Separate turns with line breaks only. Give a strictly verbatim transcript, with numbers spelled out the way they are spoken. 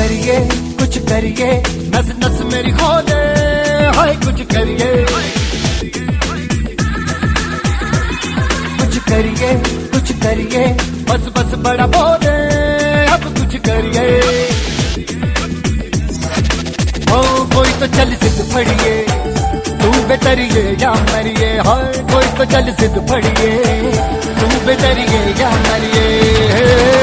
करिए कुछ करिए, नस नस मेरी खोले, हाय कुछ करिए कुछ करिए कुछ करिए, बस बस बड़ा बोले, अब कुछ करिए। ओ कोई तो चल सिद्ध फड़िए, तू बेतरिए या मरिए, हाय कोई तो चल सिद्ध फड़िए, तू बेतरिए या मरिए।